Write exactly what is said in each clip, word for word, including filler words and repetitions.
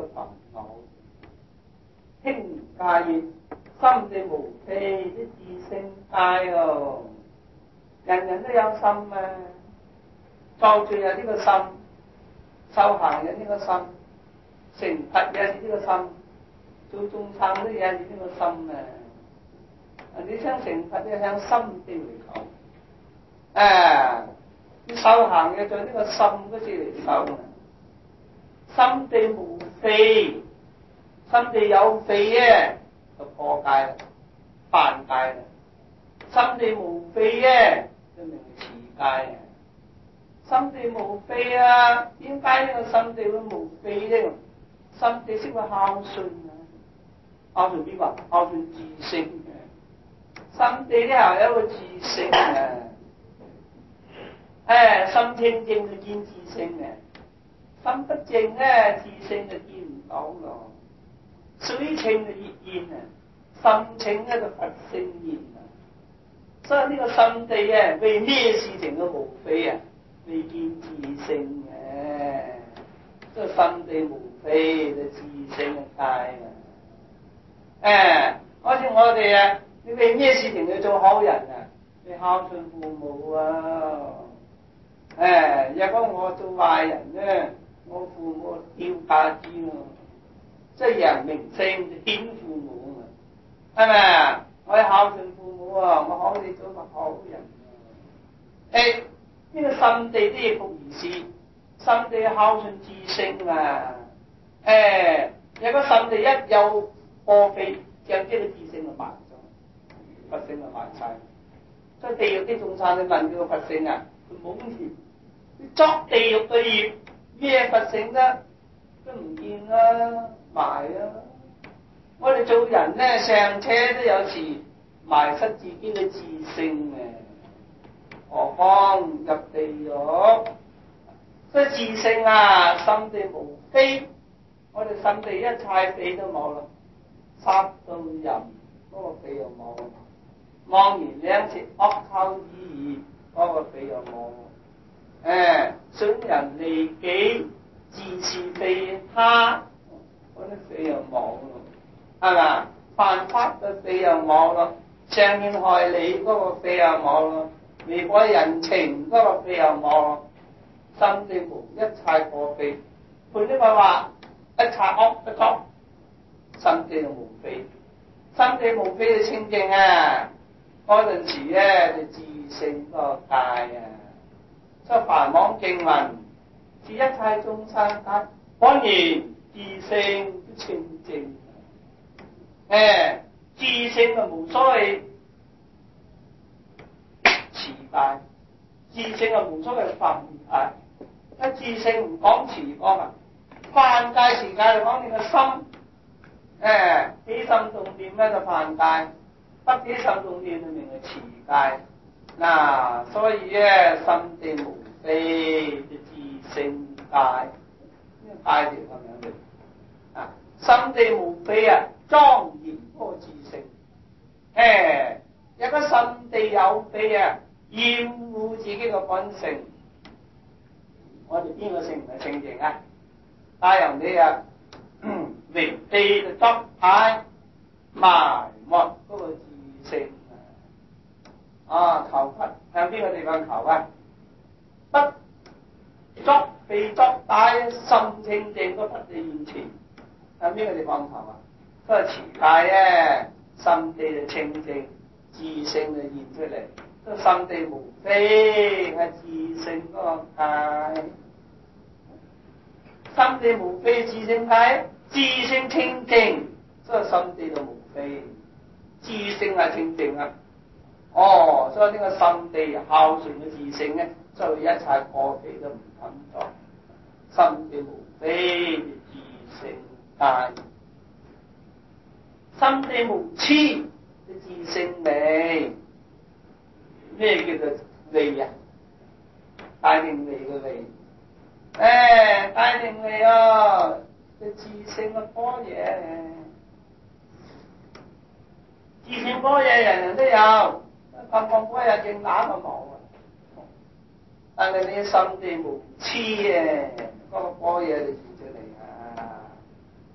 煩惱。輕戒業，心地無非的自性戒哦。人人都有心啊，作罪有呢個心，修行有呢個心，成佛有呢個心，做眾生都有呢個心啊！你想成佛要向心地嚟求，啊！你修行嘅在呢個心嗰處嚟修啊！心地無非，心地有非嘅就破戒啦，犯戒啦；心地無非嘅就明持戒啊！心地無非啊，點解呢個心地會無非呢？心地識話孝順啊，孝順邊個？孝順自性嘅。心地呢係有一個自性啊，誒，心清淨就見自性嘅，心不淨咧，自性就見唔到咯。水清就熱現啊，心清咧就佛性現啊。所以呢個心地啊，為咩事情都無非啊？未見自性嘅，即係心地無非就自性嘅戒啊！誒，好似我哋啊，你為咩事情要做好人啊？你孝順父母啊！誒，若果我做壞人咧，我父母丟架子啊！即係人名聲就顯父母啊！係咪啊？我要孝順父母啊！我可以做個好人啊！誒。呢個心地都要復而是，心地孝順自性啊！誒，有個心地一有過非，將呢個自性就埋咗，佛性就埋晒。所以地獄啲眾生，你問佢個佛性啊，佢冇咁甜。你作地獄嘅業，咩佛性啫？都唔見啦，埋啦。我哋做人咧，上車都有時埋失自己嘅自性嘅。何況入地獄，所以自性啊，心地無非，我哋心地一切非都冇啦，殺到人嗰個非又冇，妄言兩舌惡口意義嗰個非又冇，誒，損人利己自是非他嗰啲非又冇咯，係嘛？犯法嘅非又冇咯，傷天害理嗰個非又冇咯。違背人情嗰個非又冇，心地無一切過非。換句話，一切惡一惡，心地就無非。心地無非就清淨啊！嗰陣時咧就自性個戒啊！所以梵網經文，是一切眾生皆當然自性都清淨。誒，自性就無所謂。持戒，自性啊無所謂犯戒，一自性唔講持講啊，犯戒持戒就講你個心，誒起心動念咧就犯戒，不起心動念就名係持戒。嗱，所以咧心地無非就自性戒，呢個戒條咁樣嘅，啊心地無非啊莊嚴嗰個自性，誒有個心地有非啊。厭惡自己嘅本性，我哋邊個性唔係清淨啊？但係人哋啊，離地就作派埋沒嗰個自性啊！求佛向邊個地方求啊？不作非作歹，心清淨嗰佛地現前，向邊個地方求啊？都係持戒啊，心地就清淨，自性就現出嚟。心地無非係自性嗰個戒，心地無非自性戒，自性清淨，所以心地就無非，自性係清淨啊！哦，所以呢個心地孝順嘅自性咧，所以一切過非都唔敢作，心地無非自性戒，心地無痴嘅自性美。咩叫做利啊？大定利嘅利，誒，大定利啊，嘅自性嘅般若，自性般若人人都有，咁講般若正打個冇啊！但係你心地無痴啊，嗰、那個般若就現出嚟啊！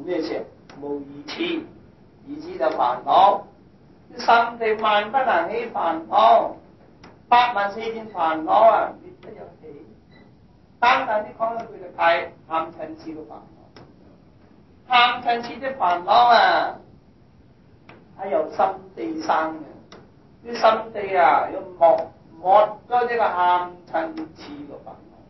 咩事？無二次，二次就煩惱。心地萬不能起煩惱，八萬四千煩惱啊，滅不入起。單單啲講一句就係貪嗔癡嘅煩惱，貪嗔癡啲煩惱啊，係由心地生嘅。啲心地啊，要磨磨咗呢個貪嗔癡嘅煩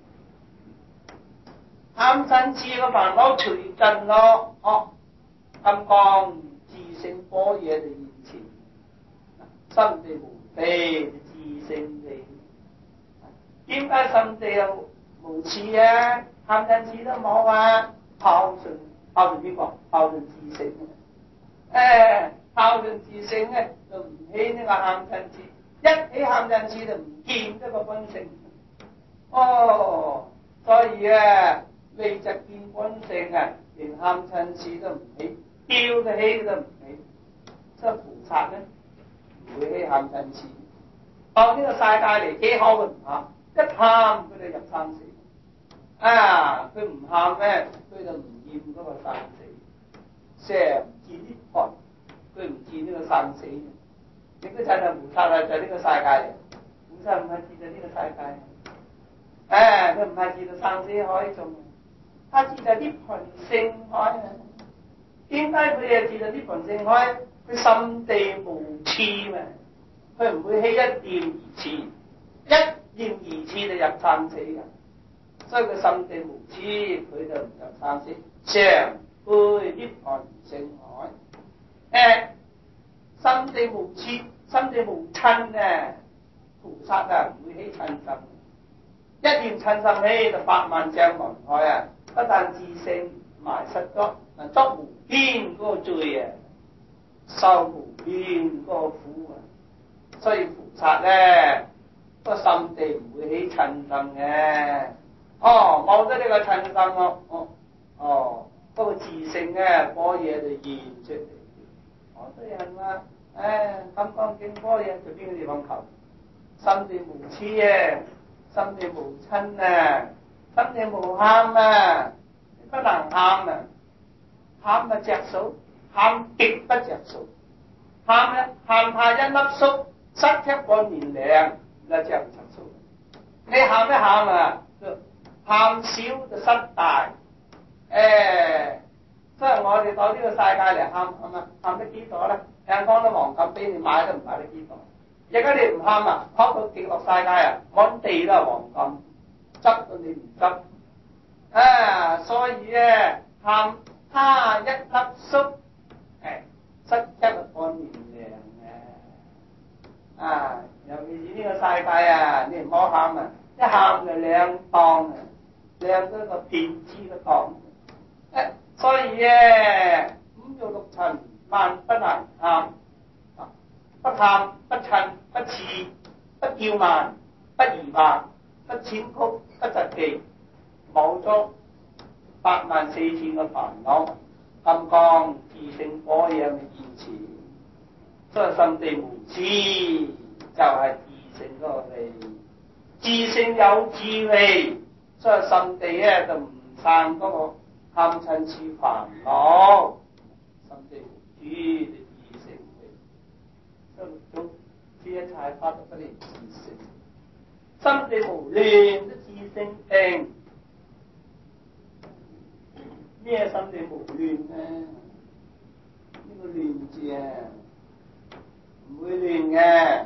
惱，貪嗔癡嘅煩惱除盡咯，哦，金剛自性般若嘅現前，心地無非自性地。點解心地又無刺啊？貪嗔癡都冇啊！孝順孝順邊個？孝順自性嘅。誒，孝順自性咧，就唔起呢個貪嗔癡。一起貪嗔癡就唔見得個本性。哦，所以啊，未就見本性啊，連貪嗔癡都唔起，叫得起都唔起。即係菩薩咧，唔會起貪嗔癡。當呢個世界嚟幾好佢唔貪，一貪佢就入生死。啊！佢唔喊咧，佢就唔厭嗰個生死，成日唔見涅槃，佢唔見呢個生死。你嗰陣就菩薩啦，就係呢個世界嚟。菩薩唔係見到呢個世界，誒，佢唔係見到生死海中，他見到涅槃性海啊！點解佢又見到涅槃性海？佢心地無刺嘛，佢唔會起一念而刺，一念而刺就入生死嘅。所以佢心地無痴，佢就唔入生死，常背涅槃性海。誒，心地無痴，心地無親啊！菩薩啊，唔會起親心，一念親心起就百萬障門海啊！不但自性埋失咗，嗱作無邊嗰個罪啊，受無邊嗰個苦啊！所以菩薩咧，個心地唔會起親心嘅。哦，冇咗呢個親心咯，哦，哦，嗰、那個自性咧，般若就現出嚟。好多人話，誒，金剛經般若在邊個地方求？心地無痴啊，心地無親啊，心地無喊啊，你不能喊啊，喊咪着數，喊極不着數，喊咧喊下一粒粟，失卻半年糧，那着唔着數？你喊一喊啊！喊少就失大，誒、欸，所以我哋到呢個世界嚟喊喊啊，喊得幾多咧？人講啲黃金俾你買都唔買得幾多。而家你唔喊啊，跑到極樂世界啊，滿地都係黃金，執到你唔執。啊，所以咧喊他一粒粟，誒、欸，失一個半年糧嘅。啊，尤其是呢個世界啊，你唔好喊啊，一喊就兩當啊！兩嗰個騙子嘅講，誒，所以咧五欲六塵萬不能貪，不貪不嗔不痴不驕慢不疑惑不諂曲不嫉忌，冇咗八萬四千嘅煩惱，金剛自性般若嘅現前，所以心地無痴就係、是、自性嗰個味，自性有智慧。所以心地咧就唔生嗰個貪嗔癡煩惱，心地無知就自性地，所以六種諸一切法都不離自性。心地無亂都自性定，咩心地無亂咧？呢、這個亂字啊，唔會亂嘅，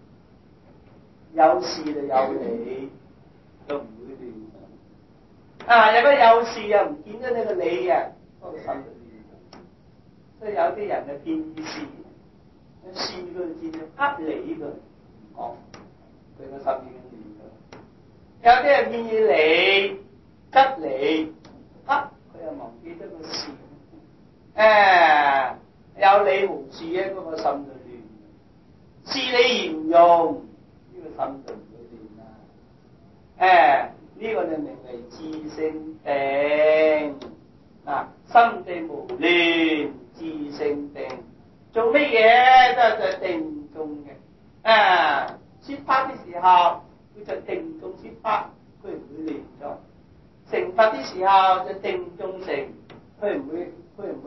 有事就有理，就唔會亂。啊！有個有事又唔見咗你個理啊，嗰、那個心就亂。所以有啲人就見事，事佢就見咗呃理佢，唔講佢個心已經亂咗。有啲人見以理執理，呃佢又忘記咗個事。誒、啊，有理無事咧，嗰、那個心就亂。事理嚴用，呢、這個心就唔會亂啦。誒、啊。呢個就名為自性定，嗱，心地無亂，自性定，做乜嘢都係在定中嘅。啊，説法嘅時候，佢就定中説法，佢唔會亂咗；成法嘅時候就定中成，佢唔會佢唔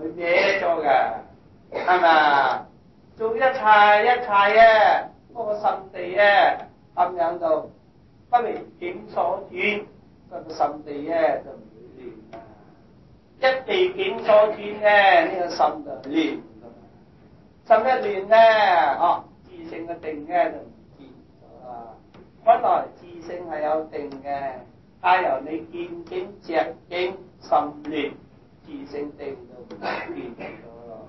嘅，係咪？做一切一切嘅嗰個心地咧，咁樣就不為境所轉，嗰個心地咧就唔會亂啊！一被境所轉咧，呢、這個心就亂噶嘛。心一亂咧，哦，自性嘅定咧就唔見咗啦。本來自性係有定嘅，但由你見境着境心亂，自性定就唔見咗咯。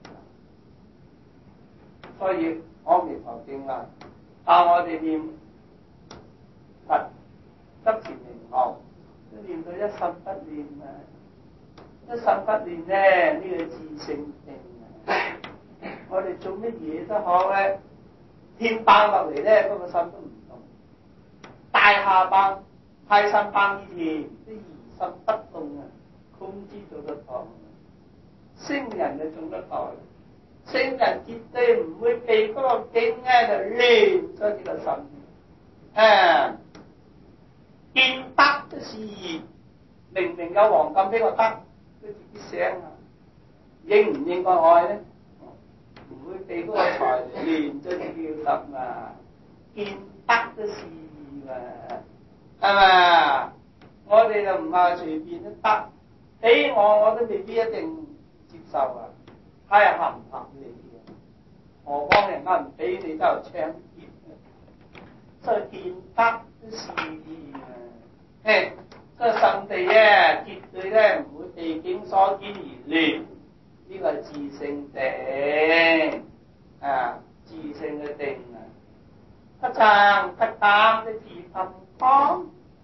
所以阿彌陀經啊，教我哋念佛執前名號，都念到一心不亂啊！一心不亂咧，呢、這個自性定啊！我哋做乜嘢都好咧，天崩落嚟咧，嗰、那個心都唔動；大廈崩、泰山崩以前，啲疑心不動啊，控制做得到。聖人就做得到，聖人絕對唔會被嗰個境咧就亂咗呢個心。誒，見得都是義，明明有黃金俾我得，佢自己醒啊，應唔應該愛咧？唔會被嗰個財亂咗自己嘅心啊！見得都是義嘛，係咪？我哋就唔係隨便都得，俾我我都未必一定接受啊，睇下合唔合理嘅。何況人家唔俾你就搶劫，所以見得都是義啊！誒，所以心地咧，絕對咧唔會被境所轉而亂。呢個係自性定啊，自性嘅定啊，不增不減的自心光。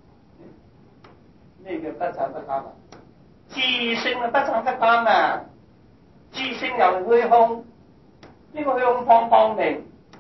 咩叫不增不減啊？自性啊，不增不減啊！自性由虛空，呢、這個虛空方光明，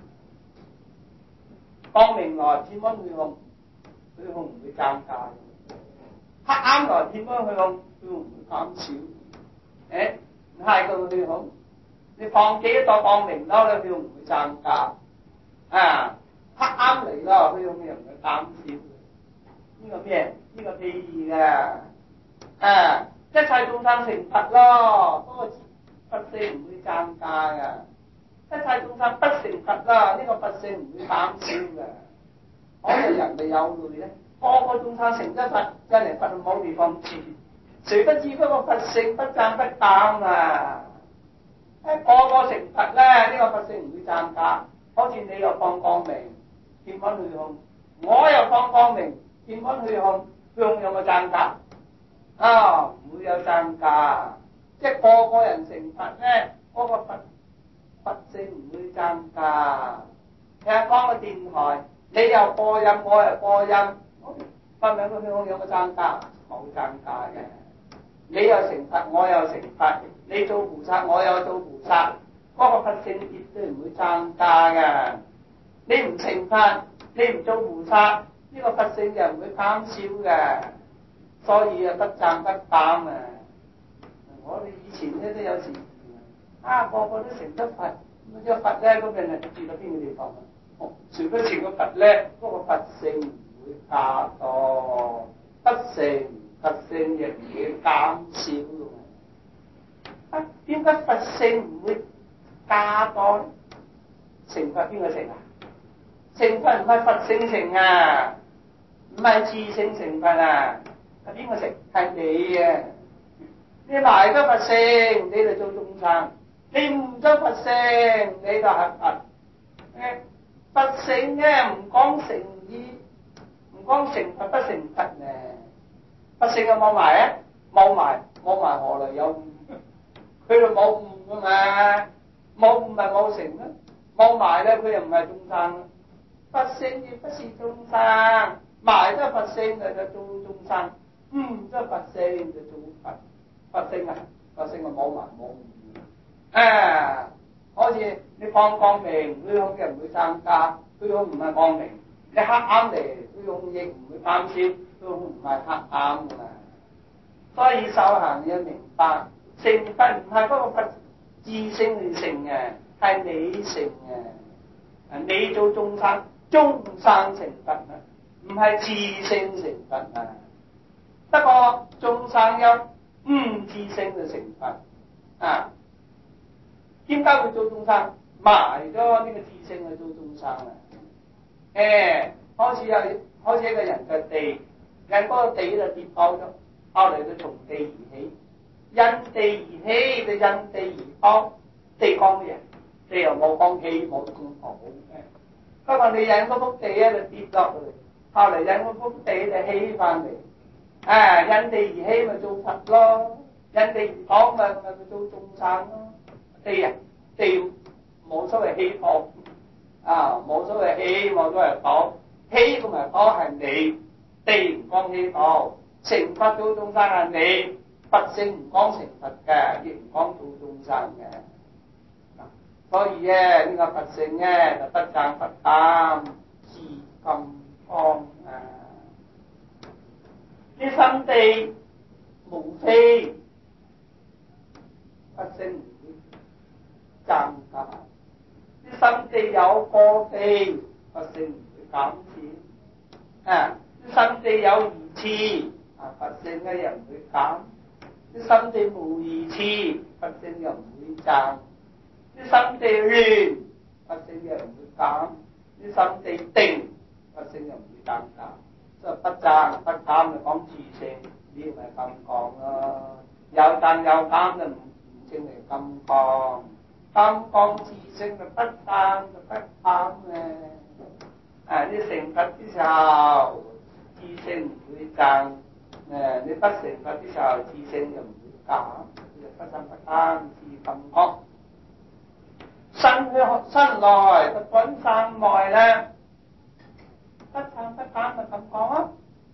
光明來天溫虛空，虛空唔會增加；黑暗來天溫虛空，虛空唔會減少。誒？唔係個虛空，你放幾多光明咯，你虛空唔會增加啊！黑暗嚟咯，虛空又唔會減少。呢、這個咩？呢、這個譬喻嘅啊！一切眾生成佛咯，嗰個佛性唔會增加嘅；一切眾生不成佛啦，呢、這個佛性唔會減少嘅。可能人哋有類咧，個個眾生成咗佛，真係佛冇地方住。誰不知嗰個佛性不增不減啊！一個個成佛咧，呢、這個佛性唔會增加。好似你又放光明，天溫虛空；我又放光明，天溫虛空。虛空有冇增加？啊，唔會有增加。即係個個人成佛咧，嗰、那個佛佛性唔會增加。聽講個電台，你又播音，我又播音，分兩個虛空有冇增加？冇增加嘅。你又成佛，我又成佛；你做菩薩，我又做菩薩。嗰、那個佛性絕對唔會增加嘅。你唔成佛，你唔做菩薩，呢、這個佛性就唔會減少嘅。所以啊，不增不減啊！我哋以前咧都有時啊，個個都成得佛，咁隻佛咧嗰邊係住到邊個地方啊？哦，誰不成個佛咧？嗰、那個佛性唔會加多，不成。佛性亦唔會減少嘅。啊，點解佛性唔會加多咧？成佛邊個成啊？成佛唔係佛性成啊，唔係自性成佛啊，係邊個成？係你啊！你埋咗佛性，你就做眾生；你唔咗佛性，你就係佛。誒，佛性咧唔講成義，唔講成佛不成佛咧。佛性有冇埋啊？冇埋，冇埋何來有悟？佢就冇悟噶嘛，冇悟咪冇成咯。冇埋咧，佢又唔係眾生。佛性亦不是眾生，埋咗佛性就就做眾生，悟咗佛性就做佛。佛性啊，佛性啊冇埋冇悟。啊，好似你放光明，虛空嘅唔會增加，虛空唔係光明。你黑暗嚟，虛空亦唔會減少。都唔係黑暗㗎嘛，所以修行要明白，成佛唔係嗰個佛自性去成嘅，係你成嘅。啊，你做眾生，眾生成佛啊，唔係自性成佛啊。不過眾生有悟自性就成佛啊， 解會做眾生？埋咗呢個自性去做眾生啊！誒、欸，好似有好似一個人嘅地，人嗰個地就跌爆咗，後嚟就從地而起，因地而起就因地而爆，地講嘅人，地又冇講起冇咁好嘅。不過你引嗰幅地咧就跌落去，後嚟引嗰幅地就起翻嚟，啊，因地而起咪做佛咯，因地而爆咪咪做眾生咯。地啊，地冇所謂起破，啊，冇所謂起，冇所謂爆，起咁咪爆係你，地唔講起爆，成佛做眾生係你，佛性唔講成佛嘅，亦唔講做眾生嘅。所以咧，呢、這個佛性咧就不爭不貪，自金剛啊！呢心地無非佛性唔會增加，呢心地有過非佛性唔會減少啊！呢心地有二次啊，佛性咧又唔會減；呢心地無二次，佛性又唔會增。啲心地亂，佛性又唔會減；啲心地定，佛性又唔會增加。所以不增不減就講自性，呢個咪金剛咯。有增有減就唔唔稱為金剛。金剛自性就不增就不減嘅。啊！你成佛之時候，自性唔會增；誒，你不成佛之時候，自性又唔會減。就不增不減，自金剛。生去生來就滾生來咧，不增不減咪咁講啊！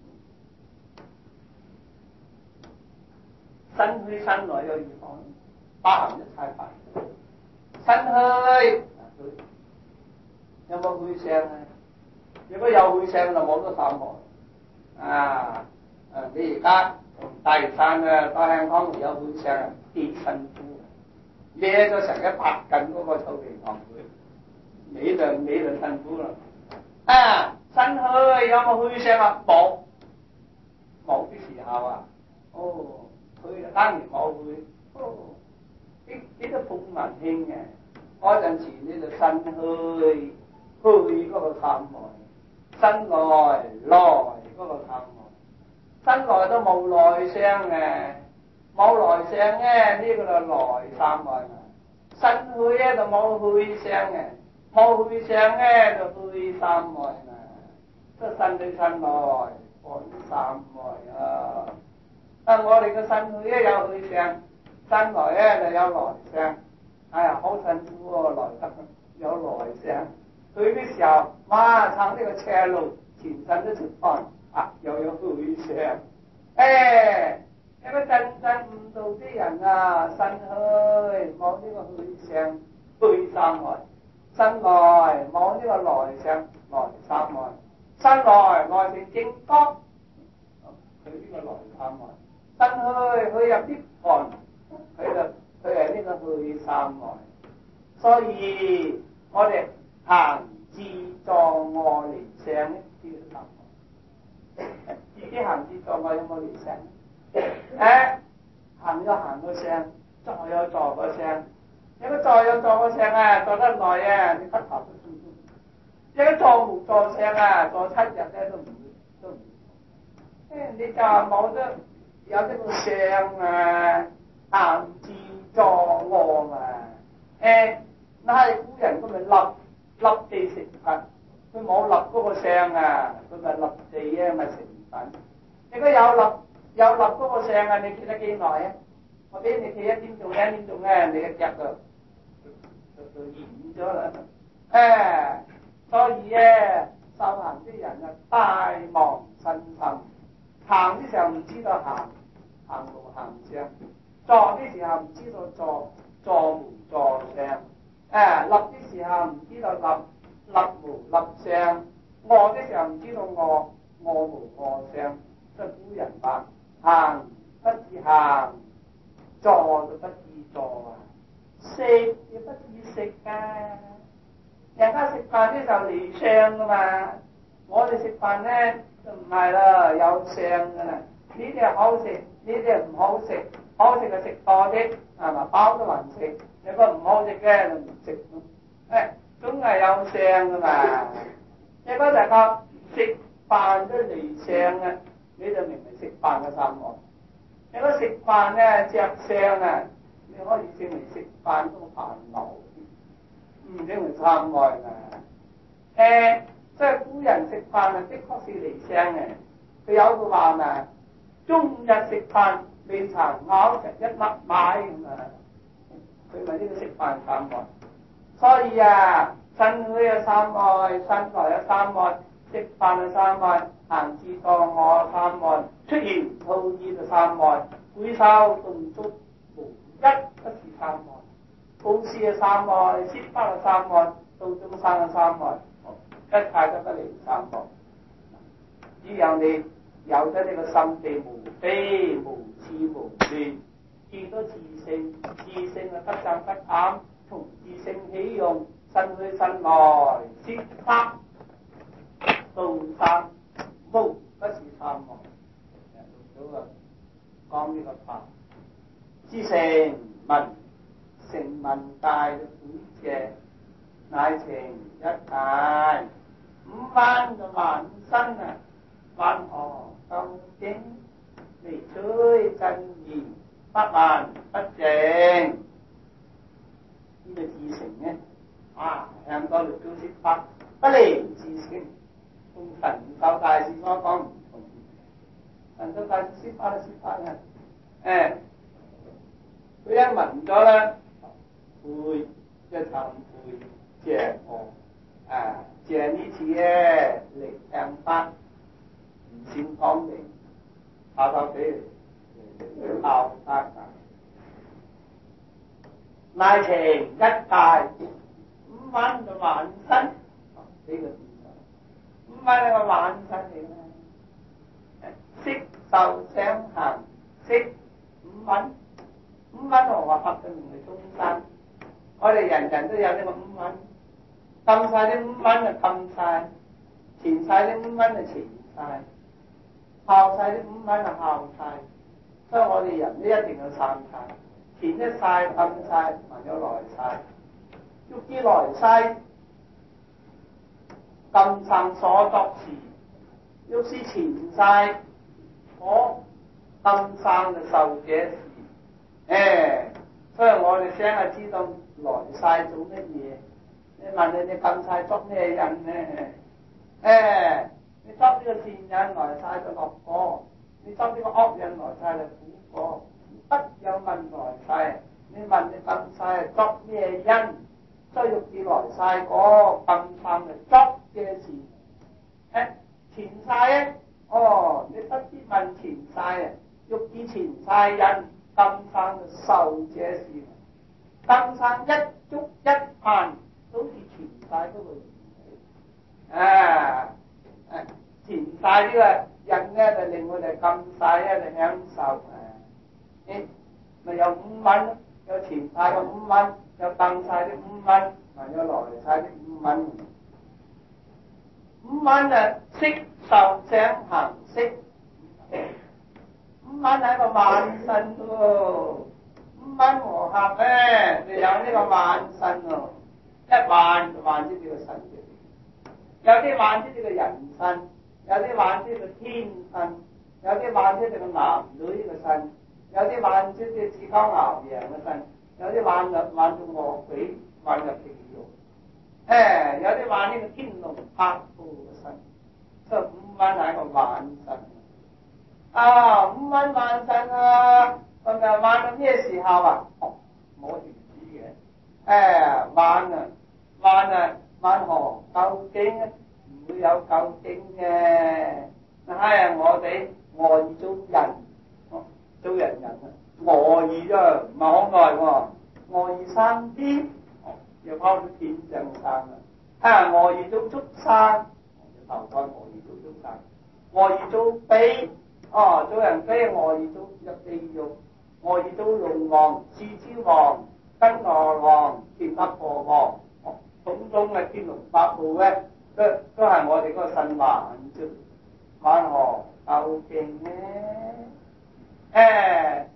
生去生來有二項，包含一切法。生去有冇去聲啊？如果有去聲就冇咗三害啊！誒，你而家從大嶼山啊到香港有去聲，幾辛苦。孭咗成一百斤嗰個草皮堂佢，你就你就辛苦啦。啊，生去有冇去聲啊？冇，冇啲時候啊，哦，佢就當然冇去，哦，幾幾多風雲興嘅，嗰陣時你就生去，去嗰個三害，生來來嗰個三害，生來都冇來聲嘅。冇來聲嘅呢個就來三害嘛，生去咧就冇去聲嘅，冇去聲咧就去三害嘛，即係生去生來滾三害啊！但我哋嘅生去咧有去聲，生來咧就有來聲，哎呀好辛苦喎，來得有來聲，去嘅時候哇撐呢個斜路，全身都出汗，啊又有去聲，誒、哎。一個真正悟道啲人啊，生去冇呢個去聲，去三害；生來冇呢個來聲，來三害；生來來成正覺，佢呢個來三害；生去佢入啲汗，佢就佢係呢個去三害。所以我哋行自坐臥離聲呢啲三害，自己行自坐臥有冇離聲？誒，行咗行個聲，坐有坐個聲。如果坐有坐個聲啊，坐得耐啊，你骨頭都酸酸。如果坐冇坐聲啊，坐七日咧都唔會都唔會。誒，你就冇得有呢個聲啊，行自坐臥嘛。誒，那係古人佢咪立立地成佛，佢冇立嗰個聲啊，佢咪立地啊咪成品。如果有立。有立嗰個聲啊！你企得幾耐啊？我俾你企一點鐘、兩點鐘咧，你嘅腳就就就軟咗啦。誒、哎，所以咧，修行啲人啊，大忘身心，行啲時候唔知道行，行無行聲；坐啲時候唔知道坐，坐無坐聲；誒、哎，立啲時候唔知道立，立無立聲；餓啲時候唔知道餓，餓無餓聲。即係古人話。行不自行，坐就不自坐啊！食亦不自食啊！人家食飯呢就離聲噶嘛，我哋食飯咧就唔係啦，有聲噶啦。呢啲係好食，呢啲係唔好食， 好食就食多啲，係嘛？飽都還食，有個唔好食嘅就唔食咯。誒，總係有相噶嘛。有個就係個食飯都離相啊，你就明明食飯嘅三惡。有個食飯咧着相啊，你可以證明食飯都煩惱，唔證明貪愛嘛。誒，即係古人食飯啊，的確是離相嘅。佢有句話嘛，終日食飯未曾咬着一粒米咁啊！佢咪呢個食飯三愛。所以啊，身虛有三愛，身材有三愛，食飯有三愛，行至當我三愛，出言吐意就三愛，舉手動足無一不是三愛，布施有三愛，施法有三愛，度眾生有三愛，一切都不離三愛。只有你有咗呢個心地無非無痴無亂，見到自性，自性啊不爭不貪，從自性起用，身去身來，即刻度生無不是三愛。用咗啊，講呢個法，知成文成文大嘅本謝，乃成一大五萬嘅萬身啊！萬何究竟離取真義，百萬不淨。呢個自成呢，啊，向多律宗說法，不離自性，同神秀大師所講唔同。神秀大師說法就說法啦，誒，佢一聞咗咧，會即係懺悔謝我，啊，謝呢次咧嚟向法。唔善講明，跑跑俾嚟拗得啊！乃成一大五萬嘅萬身，呢、這個五萬係個萬身嚟嘅。色受想行識五蘊，五蘊和合合嘅名係中山。我哋人人都有呢個五蘊，禁晒啲五蘊就禁晒，纏晒啲五蘊就纏晒。效晒啲五蘊就效晒，所以我哋人都一定要散晒，前一晒、禁晒，還有來晒，欲知來世，禁散所作事，欲知前世，我禁散就受者事。誒，所以我哋先係知道來世做乜嘢。你問你哋禁晒作咩人呢？誒。你執呢個善人來晒就樂果，你執呢個惡人來晒就苦果。不有問來世，你問你禁晒執咩因？所以欲知來世果，禁晒就執嘅事。誒，前世咧，哦，你不知問前世啊，欲知前世因，禁晒就受者事。禁晒一觸一犯，都似前世嗰個啊。前晒呢個人咧，就令我哋禁晒咧，就享受誒，咪有五蘊咯，有前晒嘅五蘊，有禁晒啲五蘊，還有來晒啲五蘊。五蘊啊，色受想行識，五蘊係一個萬身喎，五蘊和合咧，就有呢個萬身喎，一萬就萬之呢個身嘅，有啲萬之呢個人身。有啲幻知個天身，有啲幻知個男女嘅身，有啲幻知個至高牛羊嘅身，有啲幻入幻做惡鬼，幻入地獄。誒，有啲幻呢個天龍八部嘅身，所以五蘊係一個幻身。啊，五蘊幻身啊，咁就幻到咩時候啊？哦，冇條知嘅。誒，幻啊，幻啊，幻何究竟啊？會有究竟嘅，係啊！我哋我而做人，哦、做人人啊，我而啫，唔係可愛喎。我而生天，哦，又拋到天上生啦。啊，我而做畜生，頭胎我而做畜生，我而做卑，哦，做人卑，我而做入地獄，我而做龍王、獅子王、跟羅王、天德羅王，哦，種種嘅天龍八部咧。都都係我哋嗰個身幻啫，幻何究竟呢？誒，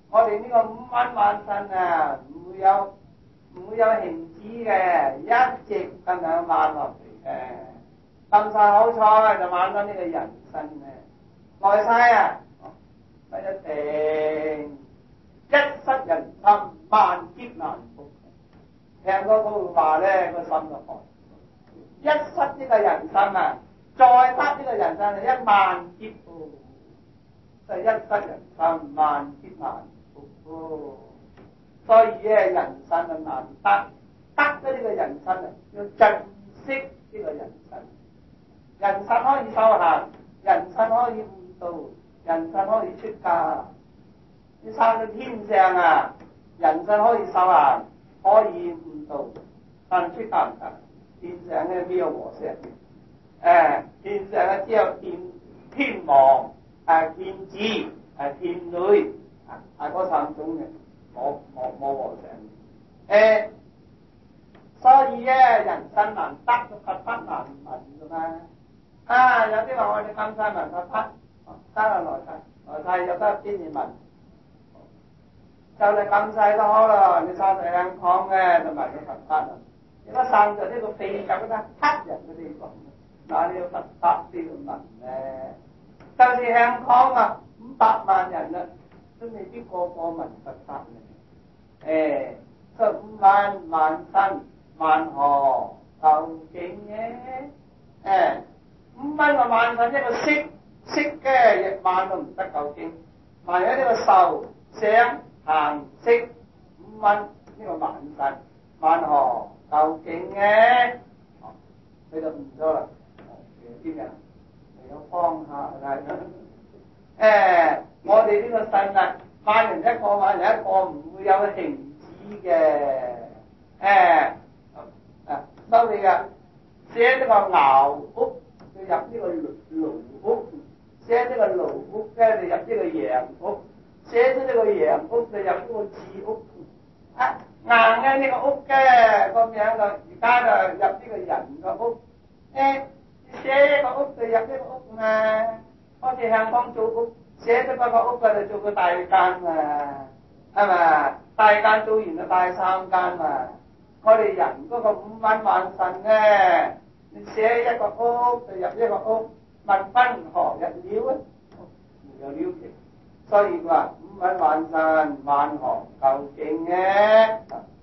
我哋呢個五蘊萬神啊，唔會有唔會有停止嘅，一直咁樣玩落嚟嘅。咁晒好彩就玩到呢個人生嘅，來世啊，不一定一失人心，萬劫難復。聽過嗰句話咧，個心就寒。一失呢個人生啊，再得呢個人生就一萬劫喎，就一失人心，萬劫難復喎。所以咧，人生啊難得，得咗呢個人生啊，要珍惜呢個人生。人生可以修行，人生可以悟道，人生可以出家。你生到天上啊，人生可以修行，可以悟道，但出家唔得。天上咧邊有和尚？誒、呃，天上咧只有天天王、誒天子、誒天女，係嗰三種嘅，冇冇冇和尚。誒、呃，所以咧，人生難得，佛法難聞噶嘛。啊，有啲話我哋今世聞佛法，得啊來世，來世有得邊年聞？就你今世都好啦，你生在香港嘅就聞到佛法啦。如果生在呢個非洲嗰啲黑人嘅地方，嗱你要佛法邊度聞咧？就算香港啊，五百萬人啦，都未必個個聞佛法嘅。誒，十五萬萬身萬河究竟嘅誒。五蚊個萬神一個色色嘅，一萬都唔得究竟。萬一呢個受想行識五蚊呢個萬神萬河究竟嘅，佢就唔咗啦。邊人嚟到放下係誒，我哋呢個神啊，萬人一個，萬人一個，唔會有停止嘅。誒啊，收你嘅寫呢個牛屋。入呢個爐屋，寫呢個爐屋咧，你入呢個羊屋，寫咗呢個羊屋就入呢個字屋。啊，硬嘅呢個屋嘅個名就而家就入呢個人嘅屋。誒，寫個屋就入呢個屋嘛，好似香港做屋，寫咗嗰個屋就做個大間嘛，係嘛？大間做完就大三間嘛。我哋人嗰個五蘊萬神咧。你寫一個屋就入一個屋，問分何日了啊？有了期，所以話五蘊萬神萬河究竟嘅。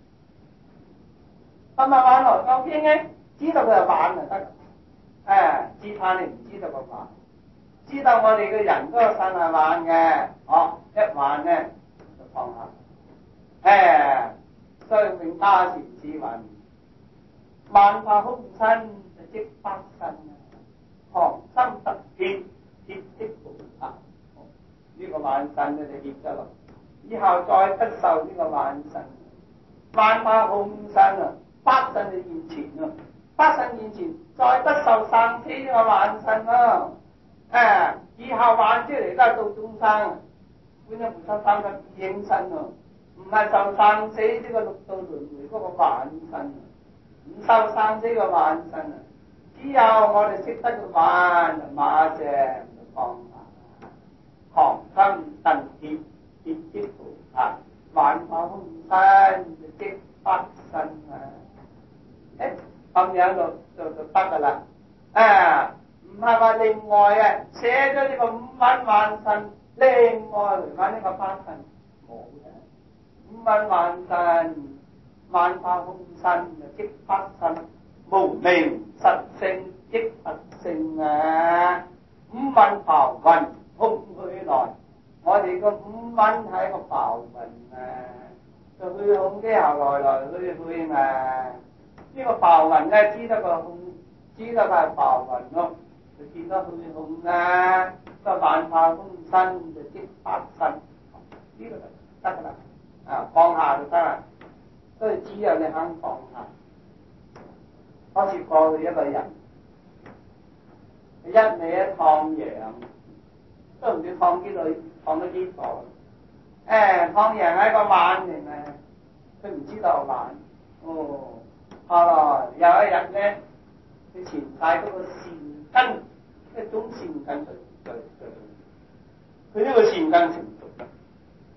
咁啊萬河究竟嘅，知道佢係玩就得。誒，只怕你唔知道個玩，知道我哋嘅人都係散係玩嘅，哦，一玩咧就放下。誒，所以永嘉禪師話：萬法空身。即發身啊，寒心特結結即無啊！呢個萬神你哋結咗咯，以後再不受呢個萬神，萬法空身啊，發身喺現前啊，發身現前再不受生死呢個萬神咯。誒，以後玩出嚟都係度眾生，觀音菩薩三十二應身喎，唔係受生死呢個六道輪迴嗰個萬神，唔受生死個萬神啊！只有我哋識得個玩，馬正就放下，狂心頓結結即無啊，萬法空身就即發身啊！誒，咁樣就就就得噶啦，啊，唔係話另外啊，寫咗呢個五蘊萬神，另外嚟翻呢個發身冇嘅，五蘊萬神，萬法空身就即發身。無名實性即佛性啊！五蘊浮雲空虛來，我哋個五蘊係個浮雲啊，就虛空之後來來去去嘛。呢、這個浮雲咧，知得個空，知得係浮雲咯，就見到虛空啊。個萬法空身就即法身，呢、這個就得噶啦，啊放下就得啦。所以只有你肯放下。好似過去一個人，一味一燙羊，都唔知燙幾多，燙咗幾多。誒，燙羊係一個玩嚟嘅，佢唔知道玩。哦，後來有一日咧，佢前晒嗰個善根，一種善根就就就，佢呢個善根成熟啦。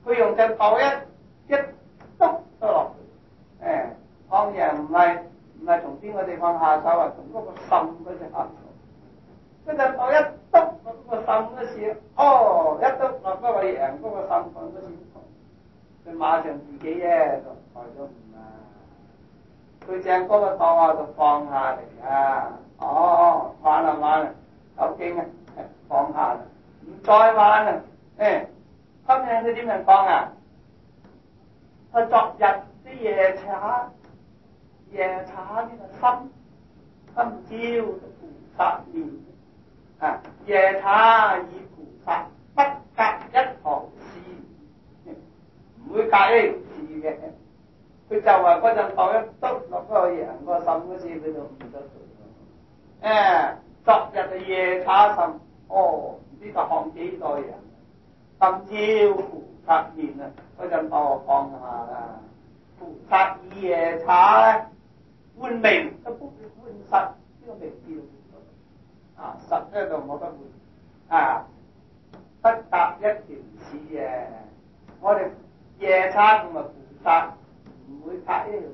佢用隻手一一篤咗落去，誒，當然唔係唔係從邊個地方下手啊？從嗰個心嗰隻下手。嗰隻手一篤落嗰個心嗰時，哦，一篤落嗰個贏嗰個心臟嗰時，佢馬上自己咧就抬咗唔啦。佢正嗰個檔啊就放下嚟啊！哦，玩啦玩啦，有勁啊！放下啦，唔再玩啦。誒，今日佢點樣講啊？佢昨日啲夜叉，夜叉呢個心，今朝都菩薩面啊！夜叉與菩薩不隔一毫絲，唔會隔一條絲嘅。佢就話嗰陣當一篤落嗰個人個心嗰時，佢就唔得咗。誒，昨日嘅夜叉心，哦，唔知就看幾代人。今朝菩薩面啊，嗰陣當我放下啦。菩薩以夜叉咧，換名都不換實，呢、這個名叫啊實咧就冇得換啊，不隔一條絲嘅。我哋夜叉同埋菩薩。唔會拍呢條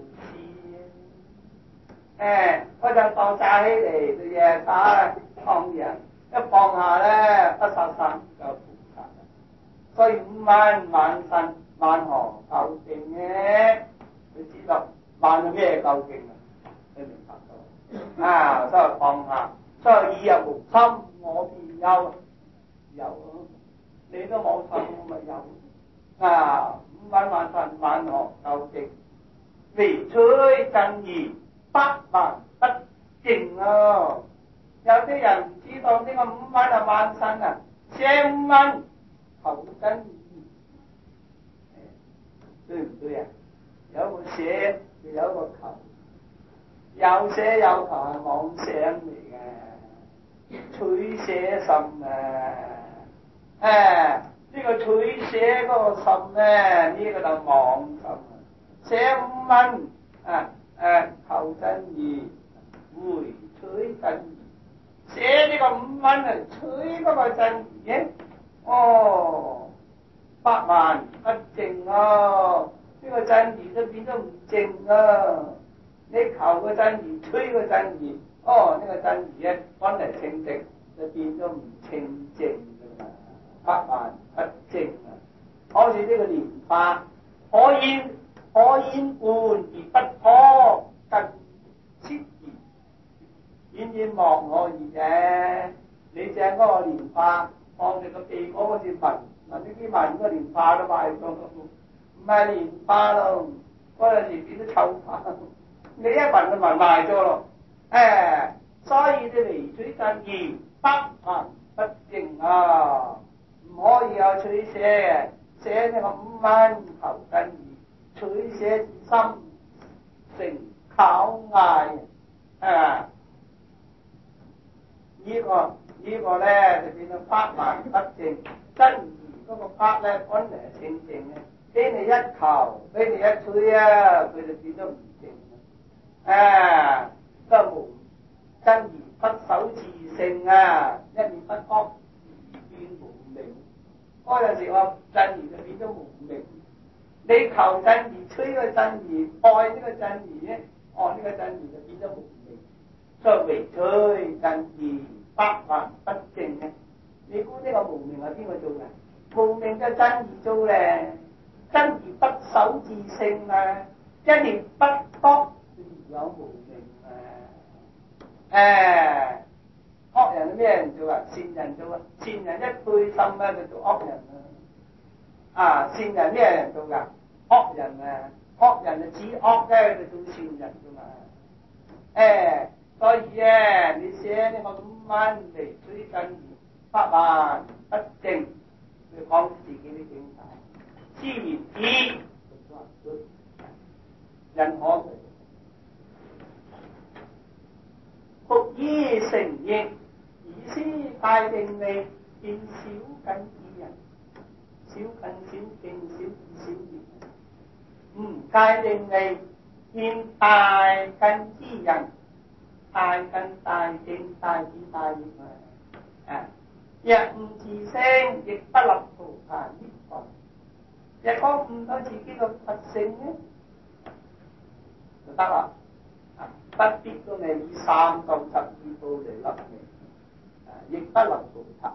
絲嘅，誒，嗰陣當炸起嚟就夜叉放人，一放下咧不殺生就菩薩，所以五萬萬神萬何究竟嘅，你知道萬係咩究竟啊？你明白到啊？所以放下，所以以有無心，我便有，有你都冇心，我咪有啊！五萬萬神萬何究竟？微吹真義，百萬不淨啊！有啲人唔知道呢個五萬啊萬神啊，寫五萬求真義，對唔對啊？有個寫，就有個求，有寫有求係妄想嚟嘅，取捨心啊！誒、啊，呢、這個取捨嗰個心咧，呢、這個就妄心。寫五文啊誒求真義，回取真義。寫呢個五文嚟取嗰個真義嘅，哦，百萬不淨啊！呢、這個真義都變咗唔淨啊！你求個真義，取個真義，哦，呢、這個真義咧本嚟清淨，就變咗唔清淨噶啦，百萬不淨啊！好似呢個蓮花可以。可厭觀而不可近切而遠遠望可以嘅。你正嗰個蓮花放住個鼻哥嗰時聞，聞呢啲聞個蓮花都壞咗，唔係蓮花咯，嗰陣時變咗臭花。你一聞就聞壞咗咯。誒，所以你離取真義，百萬不淨啊！唔可以有取捨嘅，捨呢個五蚊求真義。取捨之心成考驗啊！這個這個、呢個呢個咧就變到百萬不淨，真義嗰個百咧本嚟係清淨嘅，俾你一求，俾你一取啊，佢就變咗唔淨啊！都係無真義不守自性啊，一念不覺而變無明。嗰陣時我真義就變咗無明。你求真義，取個真義，愛呢個真義咧，愛呢個真義就變咗無明，所以為取真義，百萬不淨嘅。你估呢個無明係邊個做嘅？無明就真義做咧，真義不守自性啊，一念不覺有無明啊。誒，惡人係咩人做啊？善人做啊，善人一配心咧就做惡人啊。啊，善人咩人做噶？惡人啊，惡人就指惡咧，就做善人噶嘛。誒，所以咧，你寫呢個五萬嚟取真義，百萬不淨，你講自己啲境界，自然之人可佢復依成應，以斯界定利，見小近之人。小近小敬小義小義，唔界定利見大近之人，大近大敬大義大義啊！若悟自性，亦不立菩提涅槃。 若果悟到自己嘅佛性咧，就得啦。啊，不必都係以三到十二道嚟立命，啊，亦不能做他。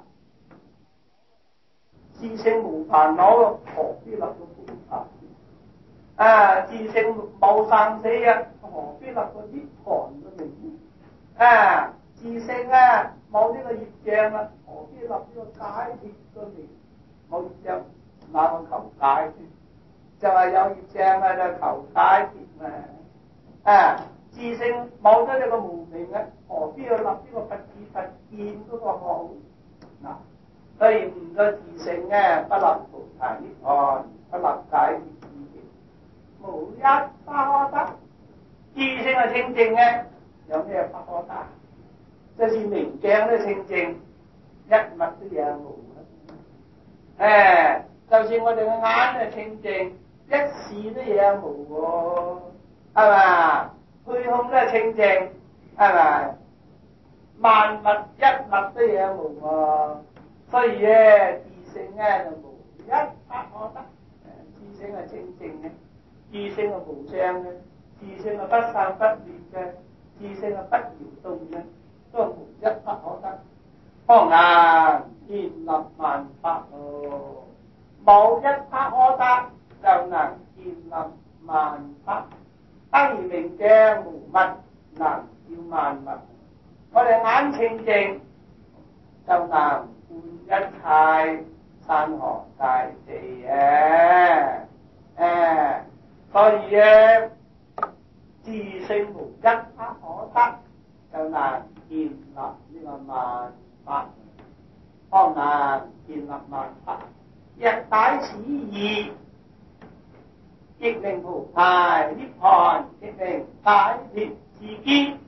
自性無煩惱，何必立到菩薩？啊，自性冇生死啊，何必立到涅槃嘅名？啊，自性啊冇呢個業障啊，何必立呢個解脫嘅名？冇業障，哪個求解脫？就係有業障啊，就求解脫啊！啊，自性冇咗呢個無明啊，何必要立呢個佛子佛見嗰個好？嗱，所以悟咗自性咧，不立菩提涅槃，不立解脫之境，無一不可得。自性係清淨嘅，有咩不可得？就算明鏡都清淨，一物都有無啊！誒，就算我哋嘅眼係清淨，一事都有無喎，係嘛？虛空都係清淨，係咪？萬物一物都有無喎，所以咧，自性咧就無一不可得。自性係清淨嘅，自性係無相嘅，自性係不散不滅嘅，自性係不搖動嘅，都係無一不可得。方能建立萬法咯，無一不可得，就能建立萬法。當如明鏡無物，能照萬物。我哋眼清淨，就能觀一切山河大地啊！誒，所以咧，自性無一不可得，就能建立呢個萬法，方能建立萬法。若解此義，亦名菩提涅槃，亦名解脫自見。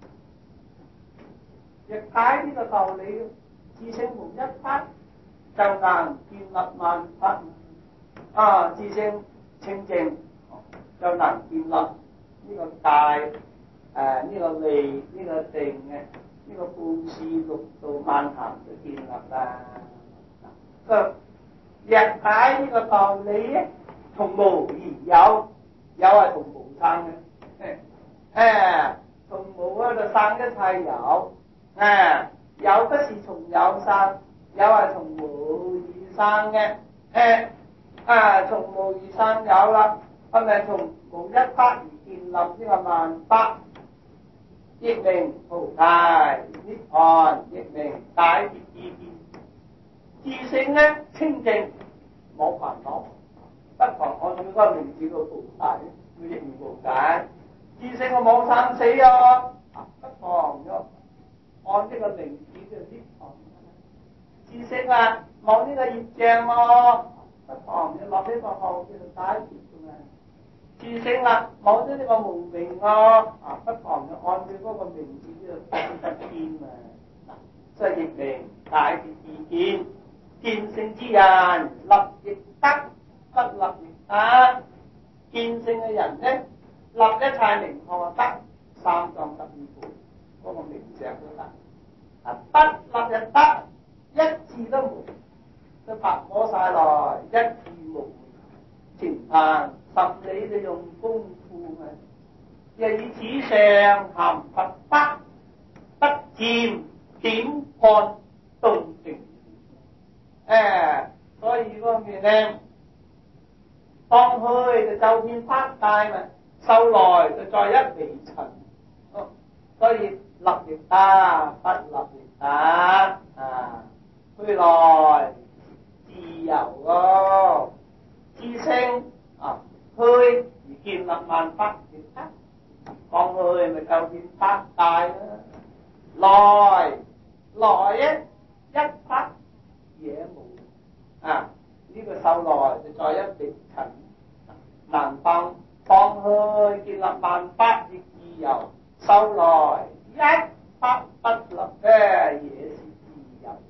若解呢個道理，自性無一不，就能建立萬法。啊，自性清淨，就能建立呢個戒，誒、呃、呢、這個利，呢、這個定嘅，呢、這個布施六度萬行就建立啦。個若解呢個道理咧，從無而有，有係從無生嘅，誒，從無嗰度生一切有。誒，有不是從有生，有係從無而生嘅。誒，啊，從無而生有啦，係咪從無一不而建立呢個萬法？亦名菩提涅槃，亦名解脫自見。自性咧清淨，冇煩惱，不妨按佢個名字個菩提，佢亦唔無解。自性我冇生死啊，不妨咗。按呢個名字叫涅槃，自性啊冇呢個業障喎，不妨你落呢個號叫做解脫嘅嘛。自性啊冇咗呢個無明喎，啊不妨你按佢嗰個名字叫做佛見啊，即係亦名解脫自見。見性之人立亦得，不立亦得。見性嘅人咧，立一切名號得，三藏十二部嗰個名相都得。啊，不立又得，一字都冇，都白摸晒來，一字無前行十里就用功夫嘅，又以此上含佛法，不漸點看動靜。誒，所以嗰邊咧，當去就就見法界嘛，收來就再一微塵。哦，所以立亦得，不立亦得啊！去來自由咯，自性啊，去而建立萬法亦得，當去咪就見法界啦。來來一一法嘢無啊！呢、這個受來就再一微塵，能放放去建立萬法亦自由，受來一法不立嘅也是自由。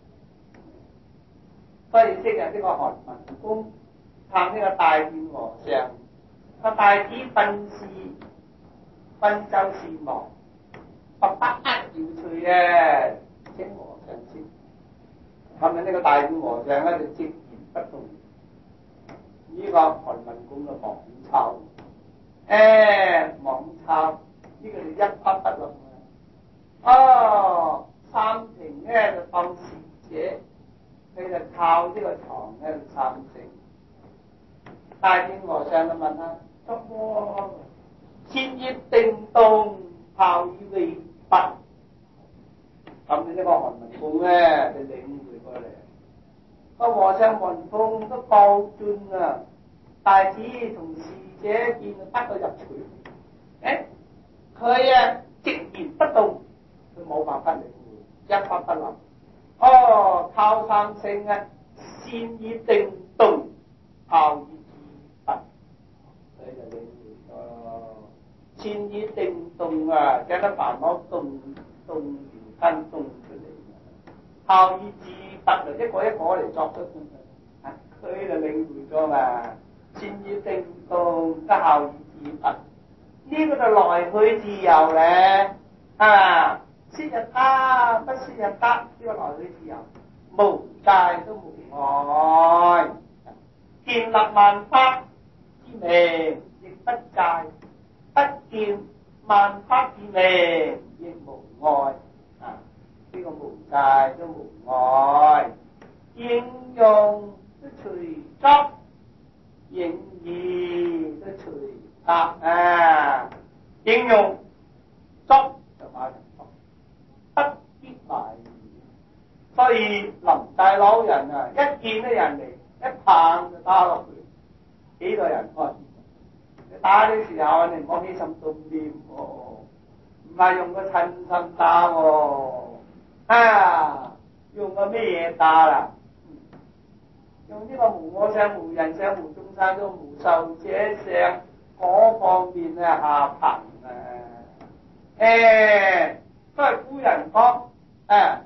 所以昔日呢個韓文公探呢個大殿和尚，個大子訓示賓州事忙，不不呃要趣嘅請和尚先。後面呢個大殿和尚咧就寂然不動， 呢、這個韓文公嘅網抄，誒、欸、網抄呢、這個就一發不能啊！哦，三平咧就當侍者，佢就靠呢個床咧三成。大天和尚就問啦：怎麼千葉定動，炮以為拔？咁呢個韓文公咧就領會過嚟。個和尚聞風都報尊啊！大子同侍者見得個入錘，誒，佢啊直言不動，佢冇辦法領會，一發不能。哦，靠三聲啊，善以定動，炮以自拔，佢就領會咗。善以定動啊，將啲煩惱動動搖間動出嚟。炮以自拔就一個一個嚟作出，佢就領會咗嘛。善以定動，得炮以自拔，呢、這個就來去自由咧。啊，說日得，不說日得，呢、這個來去自由，無界都無礙。建立萬法之名，亦不界；不見萬法之名，亦無礙。啊，呢、這個無界都無礙，應用都隨作，應義都隨答啊！應用作就馬上作，不必懷疑。所以林大老人啊，一見到人嚟，一棒就打落去，幾個人開。你打嘅時候，你唔好起心動念喎，唔係用個親心打喎，啊，用個咩嘢打啦？用呢個無我相、無人相、無眾生相、無受者相嗰方面咧下憑啊！誒、欸，都係古人講，誒、啊，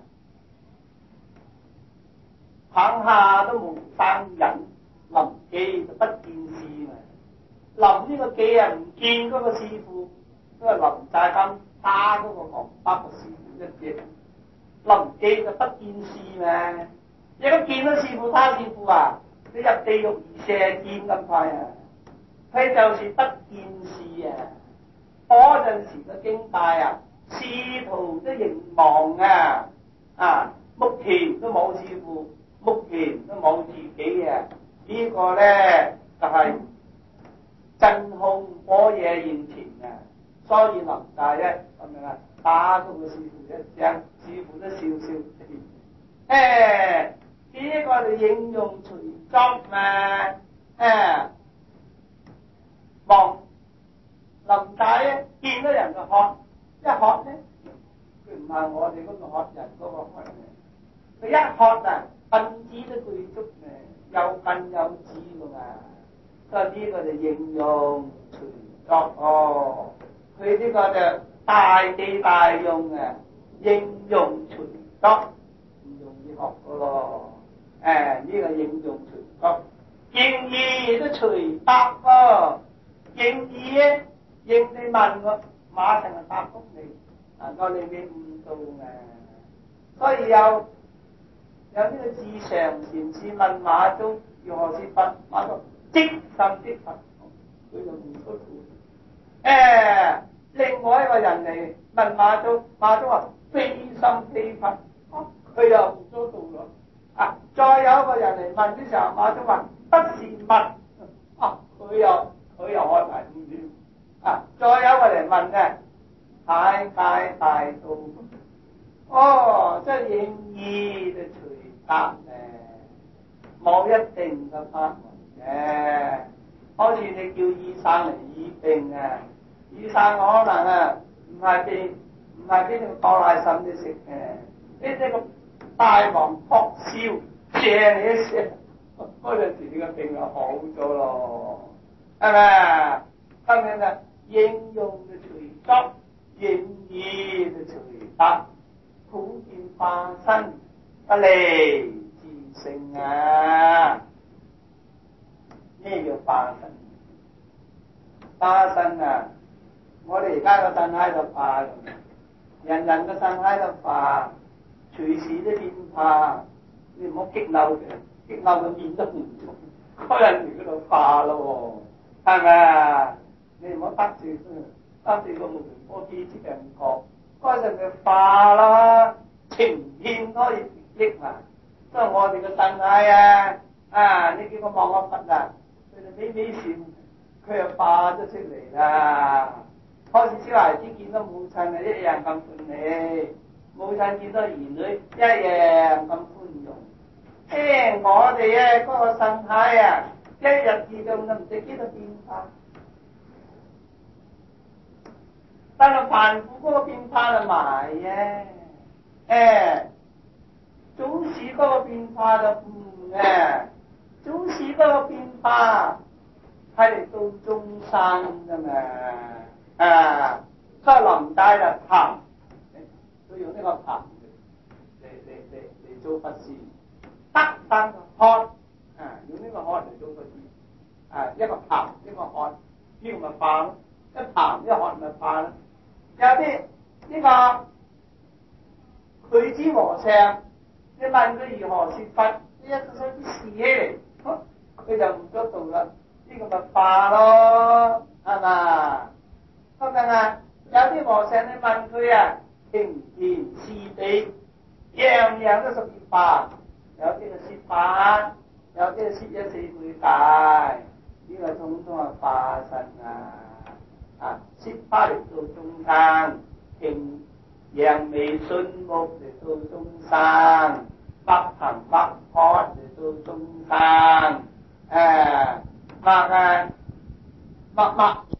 棒下都無生忍，臨機就不見事嘛。臨呢個機啊，唔見嗰個師傅，都係臨大咁打嗰個黃八個師傅一隻，臨機就不見事嘛。如果見到師傅他師傅啊，你入地獄而射箭咁快啊！佢就是不見事啊！嗰陣時嘅經帶啊，師徒都仍亡啊！啊，目前都冇師傅，目前都冇自己啊！這個、呢個咧就係、是、真空火野現前啊！所以林大咧咁樣啊，打到個師傅一聲，師傅都笑笑地。誒、欸，呢、這個就應用隨作嘛，誒，望林大咧見到人就喝，一喝咧，佢唔係我哋嗰個喝人嗰個喝嘅，佢一喝啊，分子都具足嘅，有分有子噶嘛，所以呢個就應用隨作哦，佢呢個就大地大用啊，應用隨作。學噶咯，誒、哎、呢、這個應用隨作，應義都隨答喎。應義咧，應你問我，馬上就答覆你，能夠令你悟到嘅。所以有有呢個智常禪師問馬祖如何是佛，馬祖即心即佛，佢就悟出嚟。誒，另外一個人嚟問馬祖，馬祖話非心非佛。佢又唔做到咯，啊！再有一個人嚟問嘅時候，馬祖話不是物，啊！佢又佢又開埋悟添，啊！再有一個嚟問嘅，太界大道，哦，即係應義就隨答誒，冇一定嘅法門嘅，好似你叫醫生嚟醫病啊，醫生可能啊唔係俾唔係俾你個托賴腎你食嘅，呢啲個。大王撲燒射你一射，嗰陣時你個病就好咗咯，係咪啊？咁樣啊，應用就隨作，應義就隨答，普見化身不離自性啊！咩叫化身？化身啊！我哋而家個身喺度化，人人個身喺度化。隨時都變化，你唔好激嬲佢，激嬲佢面都唔同。 嗰人嚟嗰度化咯，係咪啊？你唔好得罪得罪個無名波機即係唔覺，嗰陣咪化啦，情天多亦益嘛。所以我哋個神嗌啊，啊你叫我望我佛啊，佢就微微笑，佢又化咗出嚟啦。開始小孩子見到母親係一樣咁歡喜，母親見到兒女一樣咁寬容。誒、欸，我哋咧嗰個神態啊，一日之中都唔知幾多變化。但係凡夫嗰個變化就埋嘅，誒，總是嗰個變化就唔嘅，總是嗰個變化係嚟到眾生噶嘛，啊，所以林大就談，都用呢個談嚟嚟嚟嚟做佛事，得生個開，啊，用呢個開嚟做佛事，啊，一個談一個開，呢個咪化咯，一談一開咪化咯。有啲呢、這個佢知和尚，你問佢如何說法，一想啲事起嚟，佢就唔得道啦。呢、這個咪化咯，係嘛？啱唔啱啊？有啲和尚你問佢啊，庭田事地，樣樣都十二法，有啲就說法，有啲就說一四倍大，呢、這個種種係化身啊！啊！說法嚟到眾生，庭揚眉順目嚟到眾生，百行百學嚟到眾生，誒，或誒默默